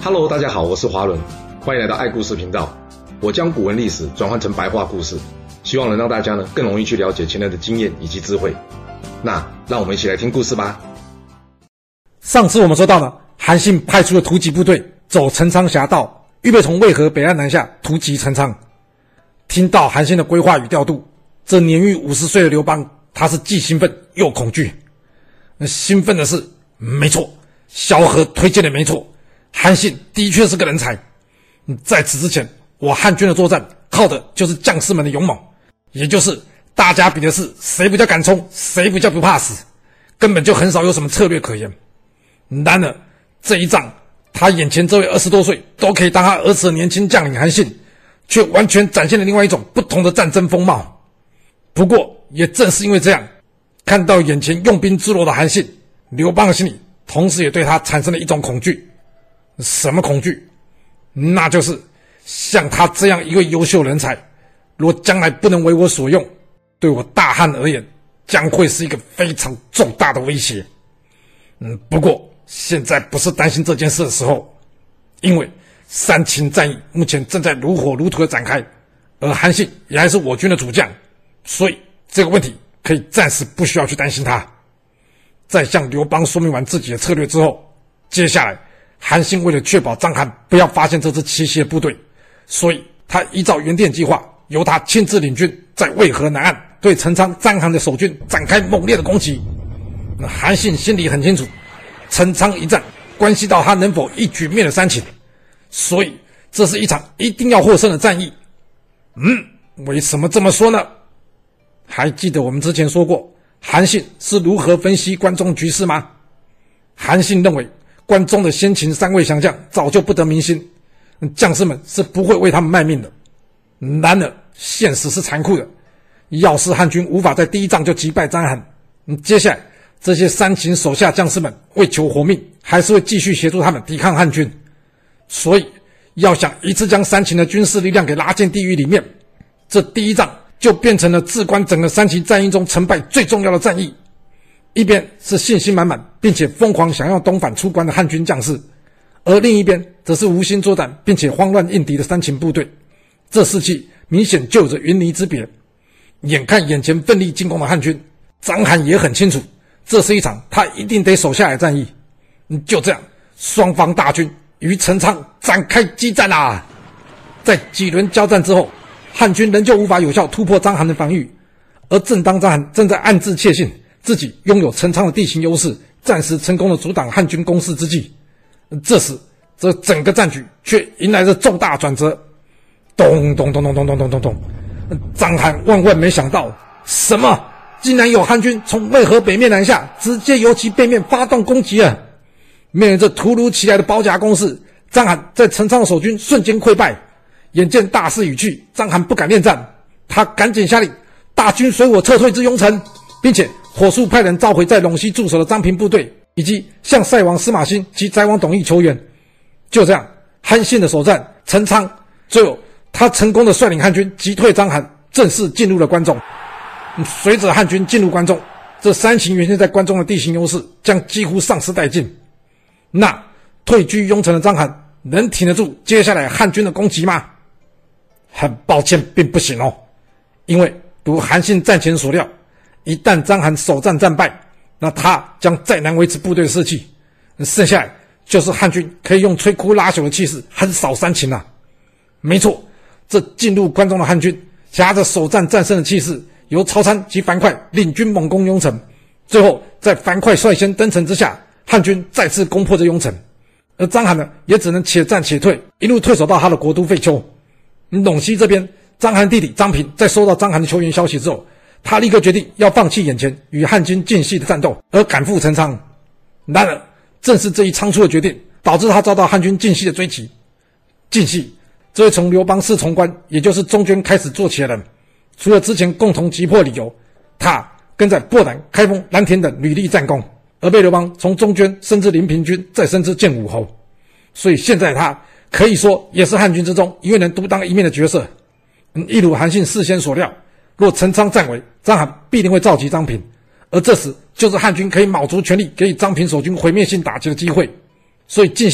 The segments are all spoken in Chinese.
Hello， 大家好，我是华伦，欢迎来到爱故事频道。我将古文历史转换成白话故事，希望能让大家更容易去了解前人的经验以及智慧。那让我们一起来听故事吧。 上次我们说到了，韩信派出了突击部队走陈仓峡道，预备从渭河北岸南下突击陈仓。听到韩信的规划与调度，这年逾50岁的刘邦，他是既兴奋又恐惧。兴奋的是，没错，萧何推荐的没错，韩信的确是个人才。在此之前，我汉军的作战靠的就是将士们的勇猛，也就是大家比的是谁比较敢冲，谁比较不怕死，根本就很少有什么策略可言。然而这一仗，他眼前这位20多岁都可以当他儿子的年轻将领韩信，却完全展现了另外一种不同的战争风貌。不过也正是因为这样，看到眼前用兵之弱的韩信，刘邦的心里同时也对他产生了一种恐惧。什么恐惧？那就是像他这样一位优秀人才，若将来不能为我所用，对我大汉而言将会是一个非常重大的威胁。不过现在不是担心这件事的时候，因为三秦战役目前正在如火如荼的展开，而韩信也还是我军的主将，所以这个问题可以暂时不需要去担心他。在向刘邦说明完自己的策略之后，接下来韩信为了确保章邯不要发现这支奇袭的部队，所以他依照原定计划，由他亲自领军，在渭河南岸对陈仓章邯的守军展开猛烈的攻击。韩信心里很清楚，陈仓一战关系到他能否一举灭了三秦，所以这是一场一定要获胜的战役。为什么这么说呢？还记得我们之前说过韩信是如何分析关中局势吗？韩信认为关中的先秦3位降将早就不得民心，将士们是不会为他们卖命的。然而现实是残酷的，要是汉军无法在第一仗就击败章邯，接下来这些三秦手下将士们为求活命，还是会继续协助他们抵抗汉军。所以要想一次将三秦的军事力量给拉进地狱里面，这第一仗就变成了至关整个三秦战役中成败最重要的战役。一边是信心满满并且疯狂想要东返出关的汉军将士，而另一边则是无心作战并且慌乱应敌的三秦部队，这士气明显就有着云泥之别。眼看眼前奋力进攻的汉军，章邯也很清楚这是一场他一定得守下来的战役。就这样，双方大军于陈仓展开激战啊！在几轮交战之后，汉军仍旧无法有效突破章邯的防御，而正当章邯正在暗自窃信自己拥有陈仓的地形优势，暂时成功的阻挡汉军攻势之际，这时这整个战局却迎来了重大转折。咚咚咚咚咚咚咚咚咚，章邯万万没想到，什么竟然有汉军从渭河北面南下，直接由其背面发动攻击了。面对这突如其来的包夹攻势，章邯在陈仓的守军瞬间溃败。眼见大势已去，章邯不敢恋战，他赶紧下令大军随我撤退至雍城，并且火速派人召回在陇西驻守的张平部队，以及向塞王司马欣及翟王董翳求援。就这样，韩信的首战陈仓，最后他成功的率领汉军击退章邯，正式进入了关中。随着汉军进入关中，这三秦原先在关中的地形优势将几乎丧失殆尽。那退居雍城的章邯能挺得住接下来汉军的攻击吗？很抱歉，并不行哦。因为如韩信战前所料，一旦章邯首战战败，那他将再难维持部队的士气，剩下来就是汉军可以用摧枯拉朽的气势横扫三秦啊。没错，这进入关中的汉军挟着首战战胜的气势，由曹参及樊哙领军猛攻雍城，最后在樊哙率先登城之下，汉军再次攻破这雍城。而章邯呢，也只能且战且退，一路退守到他的国都废丘。陇西这边，章邯弟弟章平在收到章邯的求援消息之后，他立刻决定要放弃眼前与汉军近隙的战斗，而赶赴陈仓。然而正是这一仓促的决定，导致他遭到汉军近隙的追击。近隙这位从刘邦侍从官，也就是中军开始做起的人，除了之前共同击破理由，他跟在漠南、开封、蓝田等屡立战功，而被刘邦从中军升至临平军，再升至建武侯。所以现在他可以说也是汉军之中一位能独当一面的角色。一如韩信事先所料，若陈仓战危，章邯必定会召集张平，而这时就是汉军可以卯足全力给予张平守军毁灭性打击的机会。所以晋系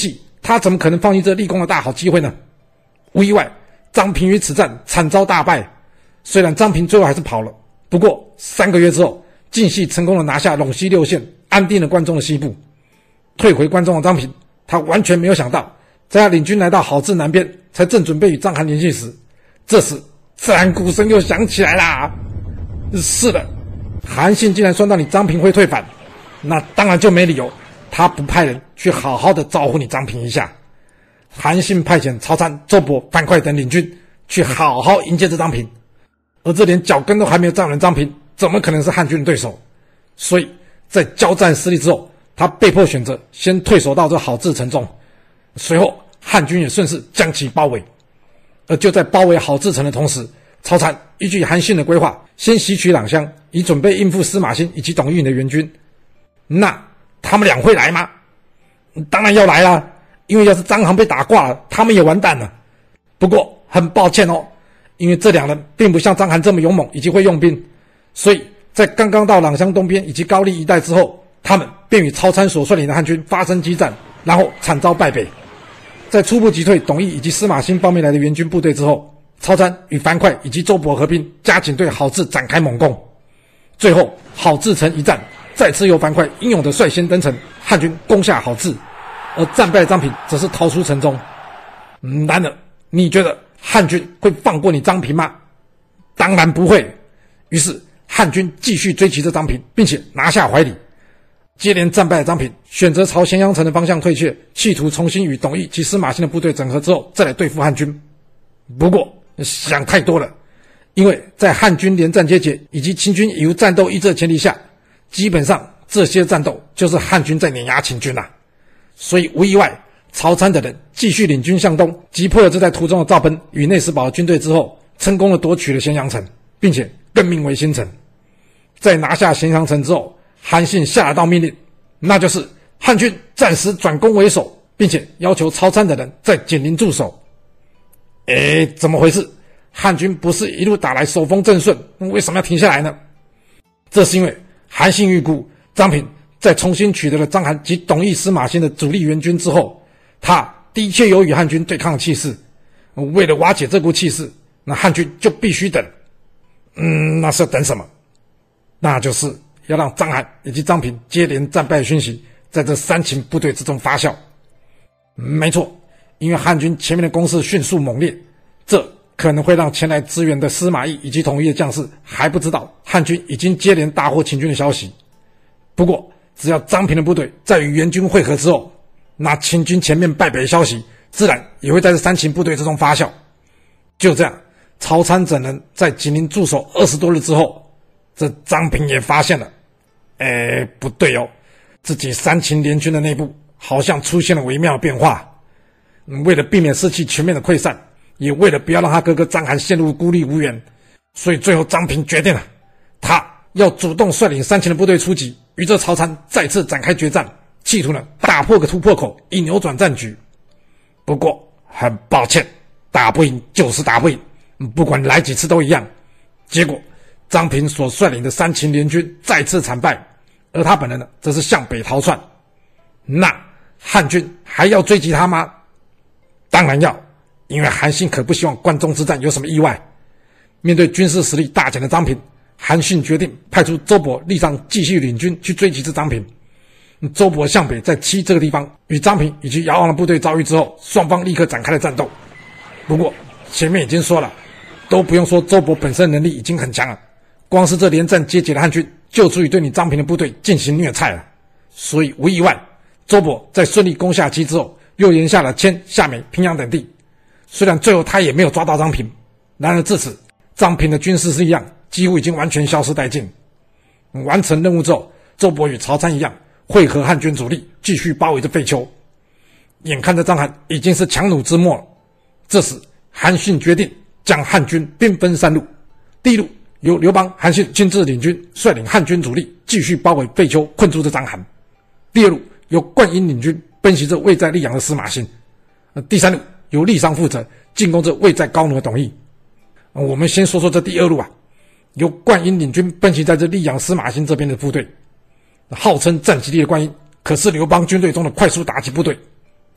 他怎么可能放弃这立功的大好机会呢？无意外，张平于此战惨遭大败。虽然张平最后还是跑了，不过3个月之后，晋系成功的拿下陇西6县，安定了关中的西部。退回关中的张平，他完全没有想到，在他领军来到郝志南边，才正准备与章邯联系时，这时自然鼓声又响起来啦。是的，韩信竟然算到你张平会退反，那当然就没理由他不派人去好好的招呼你张平一下。韩信派遣曹参、周勃、樊哙等领军去好好迎接这张平，而这连脚跟都还没有站稳的张平，怎么可能是汉军的对手？所以在交战失利之后，他被迫选择先退守到这郝志城中。随后汉军也顺势将其包围。而就在包围郝志城的同时，曹参依据韩信的规划，先袭取朗乡，以准备应付司马欣以及董玉颖的援军。那他们俩会来吗？当然要来啦，因为要是张邯被打挂了，他们也完蛋了。不过很抱歉哦，因为这两人并不像张邯这么勇猛以及会用兵，所以在刚刚到朗乡东边以及高丽一带之后，他们便与曹参所率领的汉军发生激战，然后惨遭败北。在初步击退董翳以及司马欣方面来的援军部队之后，曹参与樊哙以及周勃合兵，加紧对郝志展开猛攻。最后郝志城一战，再次由樊哙英勇地率先登城，汉军攻下郝志，而战败的张平则是逃出城中。然而你觉得汉军会放过你张平吗？当然不会。于是汉军继续追击这张平，并且拿下怀里。接连战败的张平选择朝咸阳城的方向退却，企图重新与董翳及司马欣的部队整合之后再来对付汉军。不过想太多了，因为在汉军连战皆捷以及秦军已无战斗意志的前提下，基本上这些战斗就是汉军在碾压秦军所以无意外，曹参的人继续领军向东，击破了这在途中的赵奔与内史宝的军队之后，成功的夺取了咸阳城，并且更名为新城。在拿下咸阳城之后，韩信下了道命令，那就是汉军暂时转攻为守，并且要求曹参的人在紧邻驻守。怎么回事？汉军不是一路打来手风正顺，为什么要停下来呢？这是因为韩信预估张平在重新取得了章邯及董翳、司马欣的主力援军之后，他的确有与汉军对抗的气势。为了瓦解这股气势，那汉军就必须等。那是要等什么？那就是要让章邯以及张平接连战败的讯息在这三秦部队之中发酵。没错，因为汉军前面的攻势迅速猛烈，这可能会让前来支援的司马懿以及统一的将士还不知道汉军已经接连大获秦军的消息。不过只要张平的部队在与援军会合之后，那秦军前面败北的消息自然也会在这三秦部队之中发酵。就这样，曹参等人在紧邻驻守20多日之后，这张平也发现了不对哦，自己三秦联军的内部好像出现了微妙的变化。为了避免士气全面的溃散，也为了不要让他哥哥章邯陷入孤立无援，所以最后张平决定了，他要主动率领三秦的部队出击，与这曹参再次展开决战，企图呢打破个突破口，以扭转战局。不过很抱歉，打不赢就是打不赢，不管来几次都一样。结果张平所率领的三秦联军再次惨败，而他本人呢则是向北逃窜。那汉军还要追击他吗？当然要，因为韩信可不希望关中之战有什么意外。面对军事实力大减的张平，韩信决定派出周勃、郦尚继续领军去追击这张平。周勃向北在七这个地方与张平以及姚王的部队遭遇之后，双方立刻展开了战斗。不过前面已经说了，都不用说周勃本身能力已经很强了，光是这连战皆捷的汉军就足以对你张平的部队进行虐菜了。所以无意外，周勃在顺利攻下七之后，又沿下了黡、夏美、平阳等地。虽然最后他也没有抓到张平，然而至此张平的军事力量几乎已经完全消失殆尽。完成任务之后，周勃与曹参一样会合汉军主力，继续包围着废丘。眼看着章邯已经是强弩之末了，这时韩信决定将汉军兵分三路。第一路由刘邦、韩信亲自领军，率领汉军主力继续包围废丘，困住着章邯。第二路由灌婴领军，奔袭着位在溧阳的司马欣。第三路由郦尚负责，进攻着位在高卢的董翳。我们先说说这第二路由灌婴领军奔袭在这溧阳司马欣这边的部队。号称战绩力的灌婴可是刘邦军队中的快速打击部队，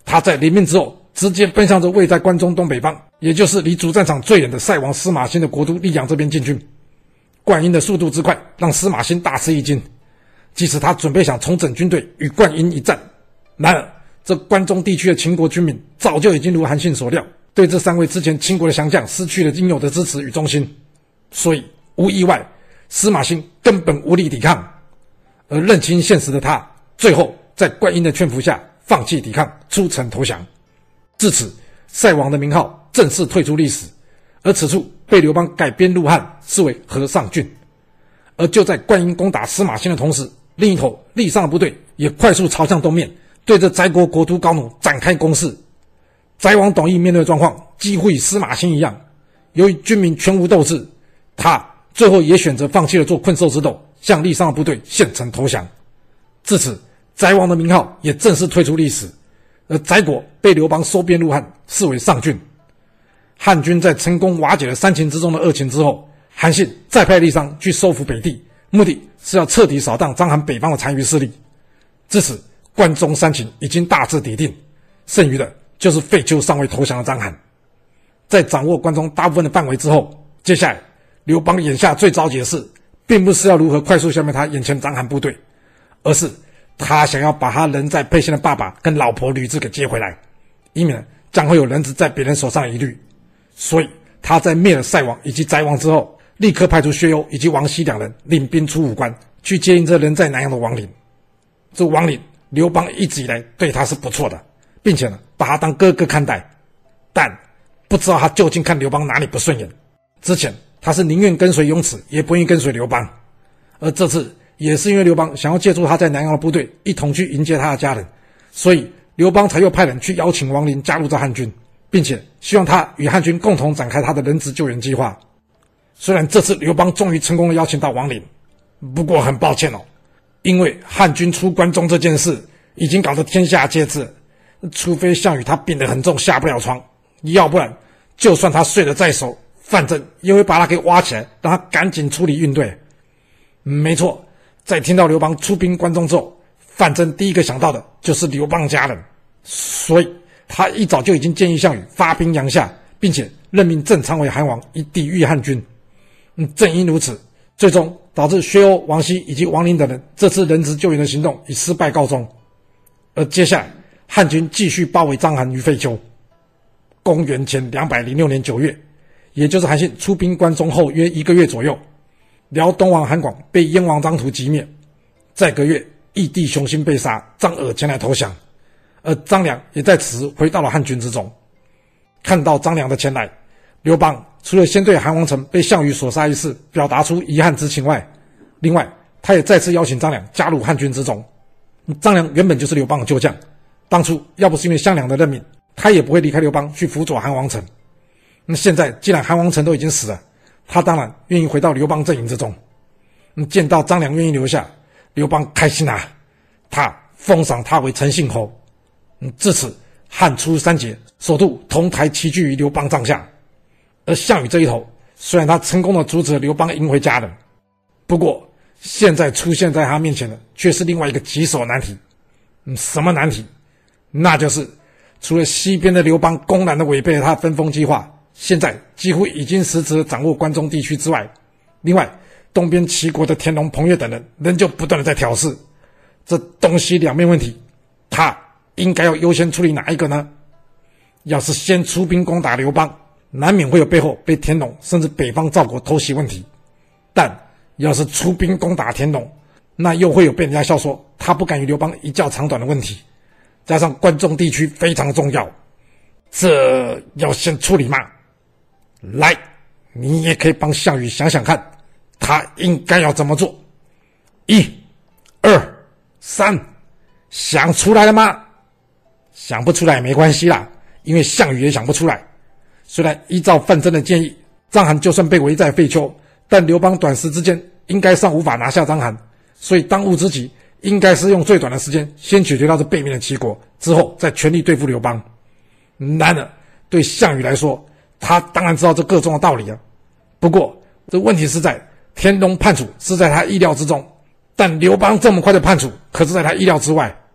他在临命之后，直接奔向着位在关中东北方，也就是离主战场最远的塞王司马欣的国都溧阳这边进军。灌婴的速度之快，让司马欣大吃一惊。即使他准备想重整军队与灌婴一战，然而这关中地区的秦国军民早就已经如韩信所料，对这3位之前秦国的降将失去了应有的支持与忠心，所以无意外，司马欣根本无力抵抗。而认清现实的他，最后在灌婴的劝服下放弃抵抗，出城投降。至此，塞王的名号正式退出历史，而此处被刘邦改编入汉，视为河上郡。而就在灌婴攻打司马欣的同时，另一头郦上的部队也快速朝向东面，对着翟国国都高弩展开攻势。翟王董翳面对的状况几乎与司马欣一样，由于军民全无斗志，他最后也选择放弃了做困兽之斗，向郦上的部队献城投降。至此，翟王的名号也正式退出历史，而翟国被刘邦收编入汉，视为上郡。汉军在成功瓦解了3秦之中的2秦之后，韩信再派郦商去收复北地，目的是要彻底扫荡章邯北方的残余势力。至此，关中3秦已经大致底定，剩余的就是废丘尚未投降的章邯。在掌握关中大部分的范围之后，接下来刘邦眼下最着急的事，并不是要如何快速消灭他眼前章邯部队，而是他想要把他人在沛县的爸爸跟老婆吕雉给接回来，以免将会有人质在别人手上的疑虑。所以他在灭了塞王以及翟王之后，立刻派出薛攸以及王熙2人领兵出武关，去接应这人在南阳的王陵。这王陵刘邦一直以来对他是不错的，并且把他当哥哥看待，但不知道他究竟看刘邦哪里不顺眼。之前他是宁愿跟随雍齿，也不愿意跟随刘邦，而这次也是因为刘邦想要借助他在南阳的部队一同去迎接他的家人，所以刘邦才又派人去邀请王陵加入这汉军，并且希望他与汉军共同展开他的人质救援计划。虽然这次刘邦终于成功的邀请到王陵，不过很抱歉因为汉军出关中这件事已经搞得天下皆知，除非项羽他病得很重下不了床，要不然就算他睡得再熟，范增也会把他给挖起来，让他赶紧处理运队。没错，在听到刘邦出兵关中之后，范增第一个想到的就是刘邦家人，所以他一早就已经建议项羽发兵阳夏，并且任命郑昌为韩王，以抵御汉军。正因如此，最终导致薛攸、王熙以及王陵等人这次人质救援的行动以失败告终。而接下来汉军继续包围章邯于废丘。公元前206年9月，也就是韩信出兵关中后约1个月左右，辽东王韩广被燕王张荼击灭。再个月，义弟熊心被杀，张耳前来投降，而张良也在此时回到了汉军之中。看到张良的前来，刘邦除了先对韩王成被项羽所杀一事表达出遗憾之情外，另外他也再次邀请张良加入汉军之中。张良原本就是刘邦的旧将，当初要不是因为项梁的任命，他也不会离开刘邦去辅佐韩王成。那现在既然韩王成都已经死了，他当然愿意回到刘邦阵营之中。见到张良愿意留下，刘邦开心啊，他封赏他为陈信侯。至此，汉初3杰首度同台齐聚于刘邦帐下。而项羽这一头，虽然他成功的阻止了刘邦迎回家人，不过现在出现在他面前的却是另外一个棘手难题。什么难题？那就是除了西边的刘邦公然的违背了他的分封计划，现在几乎已经实质掌握关中地区之外，另外东边齐国的田荣、彭越等人仍旧不断的在挑事。这东西两面问题，他应该要优先处理哪一个呢？要是先出兵攻打刘邦，难免会有背后被田荣甚至北方赵国偷袭问题，但要是出兵攻打田荣，那又会有被人家笑说他不敢与刘邦一较长短的问题，加上关中地区非常重要，这要先处理吗？来，你也可以帮项羽想想看，他应该要怎么做。1、2、3，想出来了吗？想不出来也没关系啦，因为项羽也想不出来。虽然依照范增的建议，章邯就算被围在废丘，但刘邦短时之间应该尚无法拿下章邯，所以当务之急应该是用最短的时间先解决到这背面的齐国，之后再全力对付刘邦。然而对项羽来说，他当然知道这个中的道理啊。不过这问题是在田荣判处是在他意料之中，但刘邦这么快的判处可是在他意料之外。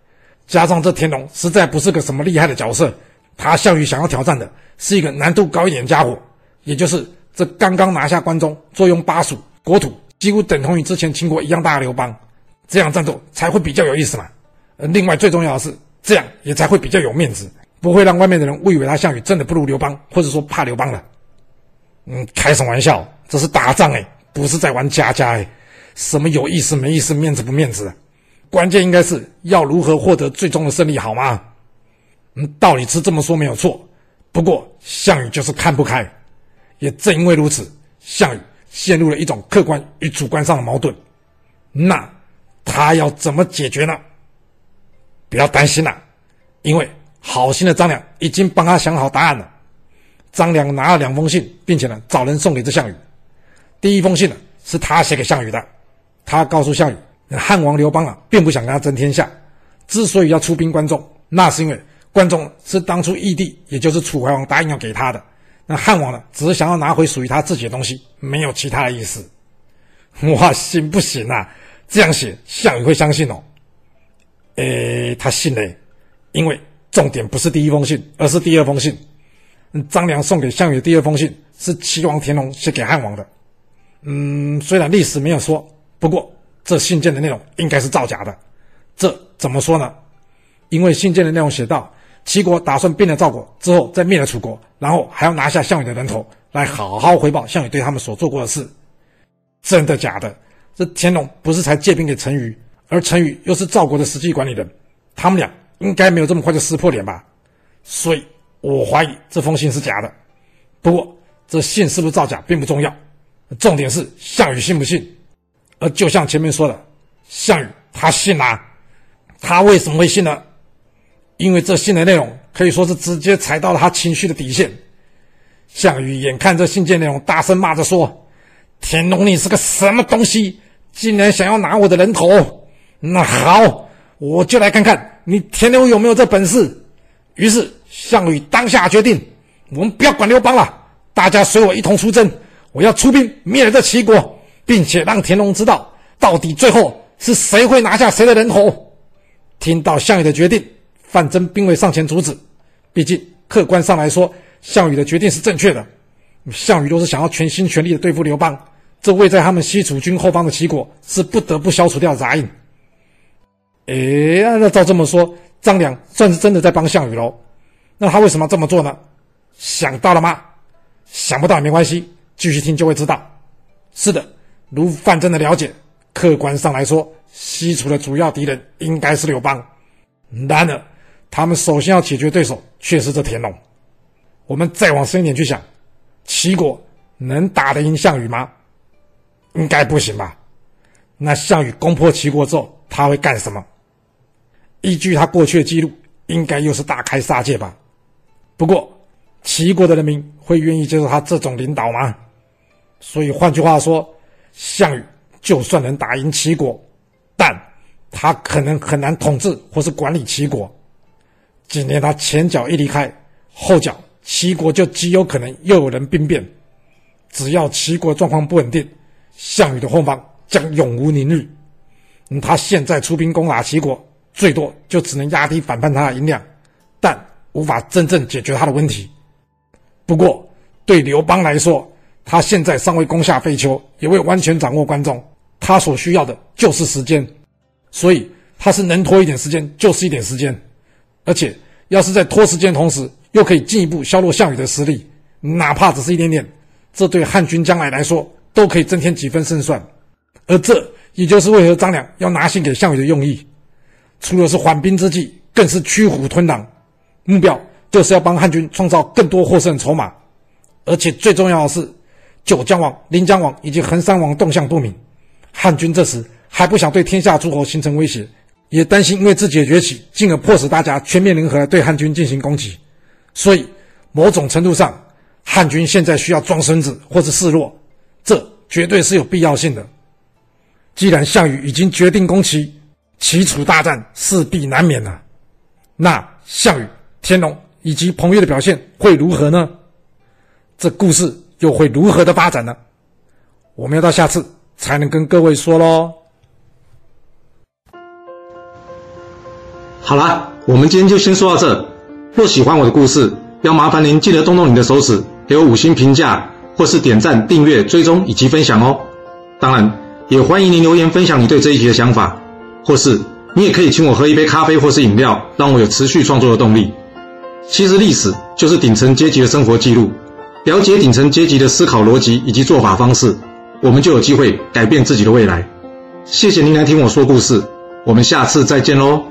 加上这田龙实在不是个什么厉害的角色，他项羽想要挑战的是一个难度高一点的家伙，也就是这刚刚拿下关中，坐拥巴蜀，国土几乎等同于之前秦国一样大的刘邦，这样战斗才会比较有意思嘛。另外最重要的是，这样也才会比较有面子，不会让外面的人误以为他项羽真的不如刘邦，或者说怕刘邦了。开什么玩笑，这是打仗不是在玩家家什么有意思没意思，面子不面子关键应该是要如何获得最终的胜利，好吗？道理是这么说没有错，不过项羽就是看不开，也正因为如此，项羽陷入了一种客观与主观上的矛盾。那他要怎么解决呢？不要担心啦，因为好心的张良已经帮他想好答案了。张良拿了2封信，并且找人送给这项羽。第一封信是他写给项羽的，他告诉项羽，汉王刘邦并不想跟他争天下，之所以要出兵关中，那是因为关中是当初义帝，也就是楚怀王答应要给他的，那汉王只是想要拿回属于他自己的东西，没有其他的意思。哇，行不行啊？这样写项羽会相信哦？他信了，因为重点不是第一封信，而是第2封信。张良送给项羽的第2封信是齐王田龙写给汉王的。虽然历史没有说，不过这信件的内容应该是造假的。这怎么说呢？因为信件的内容写道，齐国打算并了赵国之后再灭了楚国，然后还要拿下项羽的人头，来好好回报项羽对他们所做过的事。真的假的？这田龙不是才借兵给陈馀，而陈馀又是赵国的实际管理人，他们俩应该没有这么快就撕破脸吧？所以我怀疑这封信是假的。不过这信是不是造假并不重要，重点是项羽信不信。而就像前面说的，项羽他信啊。他为什么会信呢？因为这信的内容可以说是直接踩到了他情绪的底线。项羽眼看这信件内容，大声骂着说，田龙你是个什么东西，竟然想要拿我的人头，那好，我就来看看你田龙有没有这本事。于是项羽当下决定，我们不要管刘邦了，大家随我一同出征，我要出兵灭了这齐国，并且让田龙知道到底最后是谁会拿下谁的人头。听到项羽的决定，范增并未上前阻止，毕竟客观上来说，项羽的决定是正确的。项羽若是想要全心全力的对付刘邦，这位在他们西楚军后方的齐国是不得不消除掉杂音。那照这么说，张良算是真的在帮项羽咯。那他为什么要这么做呢？想到了吗？想不到也没关系，继续听就会知道。是的，如范增的了解，客观上来说，西楚的主要敌人应该是刘邦，然而他们首先要解决对手却是这田龙。我们再往深一点去想，齐国能打得赢项羽吗？应该不行吧。那项羽攻破齐国之后，他会干什么？依据他过去的记录，应该又是大开杀戒吧。不过齐国的人民会愿意接受他这种领导吗？所以换句话说，项羽就算能打赢齐国，但他可能很难统治或是管理齐国。今天他前脚一离开，后脚齐国就极有可能又有人兵变。只要齐国状况不稳定，项羽的后方将永无宁日。他现在出兵攻打齐国，最多就只能压低反叛他的音量，但无法真正解决他的问题。不过对刘邦来说，他现在尚未攻下废丘，也未完全掌握关中，他所需要的就是时间，所以他是能拖一点时间就是一点时间。而且要是在拖时间的同时，又可以进一步削弱项羽的实力，哪怕只是一点点，这对汉军将来来说都可以增添几分胜算。而这也就是为何张良要拿信给项羽的用意，除了是缓兵之计，更是驱虎吞狼，目标就是要帮汉军创造更多获胜筹码。而且最重要的是，九江王、临江王以及衡山王动向不明，汉军这时还不想对天下诸侯形成威胁，也担心因为自己的崛起，进而迫使大家全面联合来对汉军进行攻击。所以某种程度上，汉军现在需要装孙子或是示弱，这绝对是有必要性的。既然项羽已经决定攻齐，齐楚大战势必难免了。那项羽、田龙以及彭越的表现会如何呢？这故事又会如何的发展呢？我们要到下次才能跟各位说咯。 好啦，我们今天就先说到这。若喜欢我的故事，要麻烦您记得动动你的手指，给我5星评价，或是点赞、订阅、追踪以及分享哦。当然，也欢迎您留言分享你对这一集的想法，或是你也可以请我喝一杯咖啡或是饮料，让我有持续创作的动力。其实历史就是顶层阶级的生活记录，了解顶层阶级的思考逻辑以及做法方式，我们就有机会改变自己的未来。谢谢您来听我说故事，我们下次再见咯。